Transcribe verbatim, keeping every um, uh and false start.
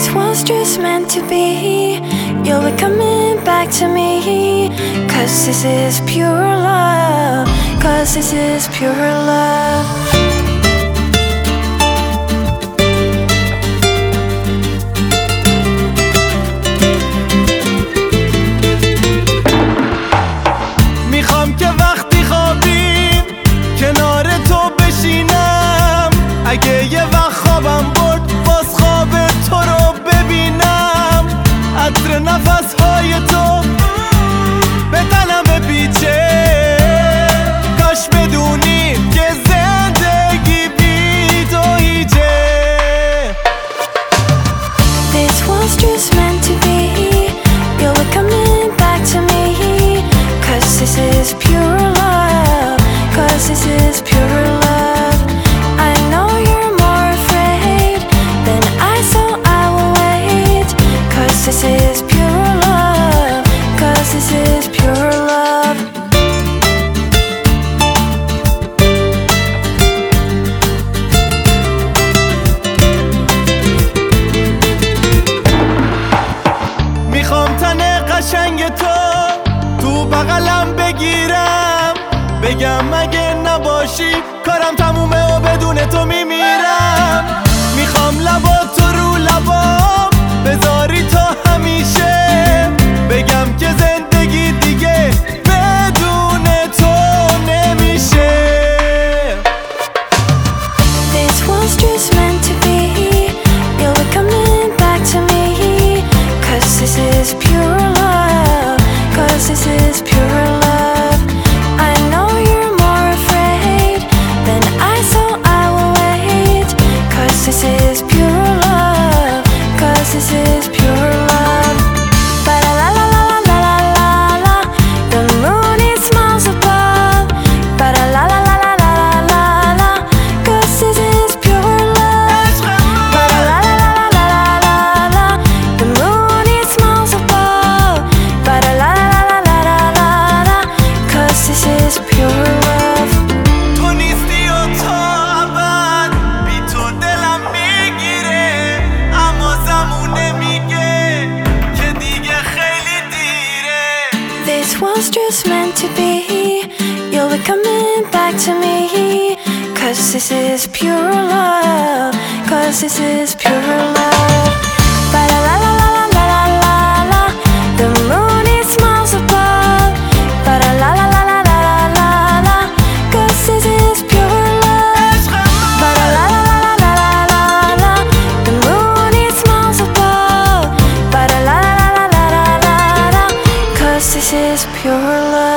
This was just meant to be. You'll be coming back to me. Cause this is pure love. Cause this is pure love. میخوام که وقتی خوابیم کنار تو بشینم. اگه یه وقت خوابم برد باز خواب تو رو ببینم. عطر نفسهای تو به تنم بپیچه. کاش بدونی که زندگی بی تو هیچه. This was just meant to be. You'll be coming back to me. Cause this is pure love. Cause this is pure love. I know you're more afraid than I, so I will wait. Cause this is pure love. Cause this is pure love. میخوام تن قشنگ تو تو بغلم بگیرم. بگم اگه نباشی کارم تمومه و بدون تو میمیرم. میخوام لبا تو رو لبام بذاری تا همیشه. بگم که زندگی دیگه بدون تو نمیشه. This was just meant to be. You'll be coming back to me. Cause this is pure love. Cause this is pure love. I know you're more afraid than I, so I will wait. Cause this is pure love. Cause this is pure love. Ba la la la la la la la la. The moon it smiles above. Ba la la la la la la la la. Cause this is pure love. Ba la la la la la la la la. The moon it smiles above. Ba la la la la la la la la. Cause this is pure love. تو نیستی و تا ابد بی تو دلم میگیره. اما زمونه میگه که دیگه خیلی دیره. This was just meant to be. You'll be coming back to me. Cause this is pure love. Cause this is pure love. Ba la la la la la la la la. The moon it smiles above. Ba la la la la la la la la. Cause this is pure love. Ba la la la la la la la la. The moon it smiles above. Ba la la la la la la la. Cause this is pure love.